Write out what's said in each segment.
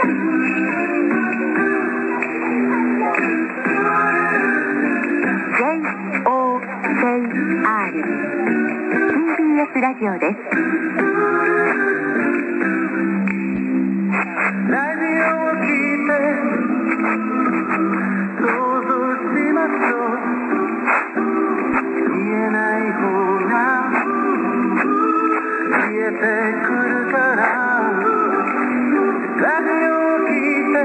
TBS ラジオです。 ラジオを聞いて想像しますと見えない方が見えてくるからラジオを聞いて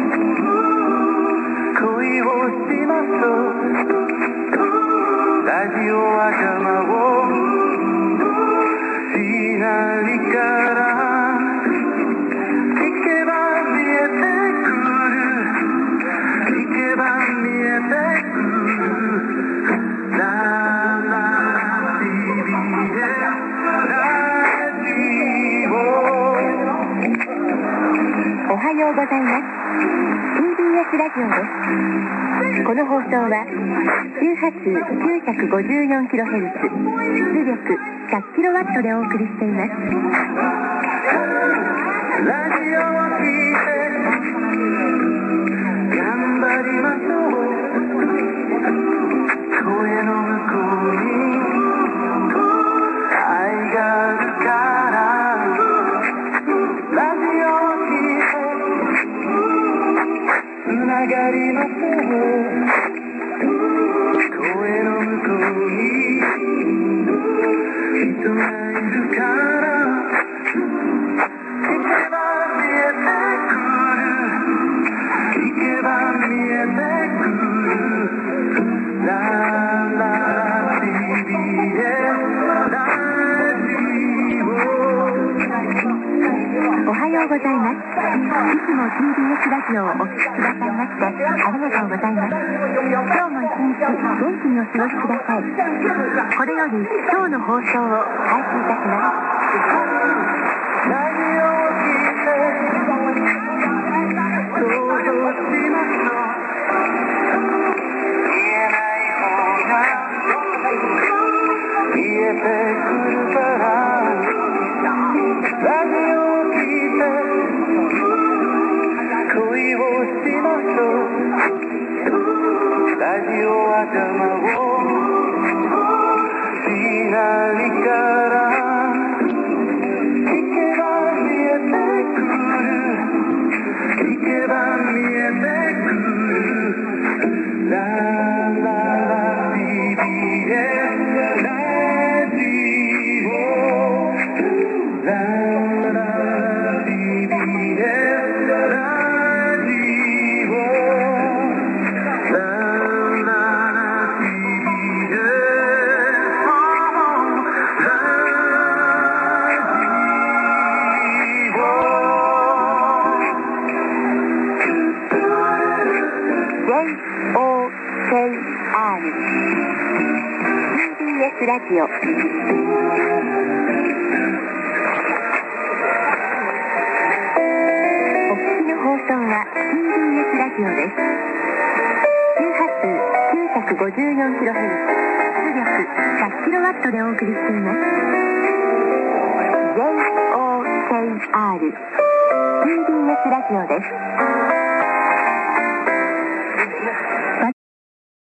恋をしますとラジオは邪魔をしないからおはようございます。 TBS ラジオです。この放送は周波数 954kHz 出力 100kW でお送りしています。 ラジオを聞いて頑張りましょう。声の向こうに愛があるからラジオを聞いてつながりましょう。声の向こうに人がいるから行けば見えてくる行けば見えてくるララ TBS ラジオ。 おはようございます。いつも TBS ラジオをお聞きくださいましてありがとうございます。今日も一日元気にお過ごしください。これより今日の放送を開始いたします。 ラジオを聞いて想像しますと見えない方が見えてくるからラジオを聞いて恋をしましょう。ラジオは邪魔をしないから TBS ラジオ。お聞きの放送は TBS ラジオです。周波数 954kHz 出力 100kW でお送りしています。JOKR TBS ラジオです。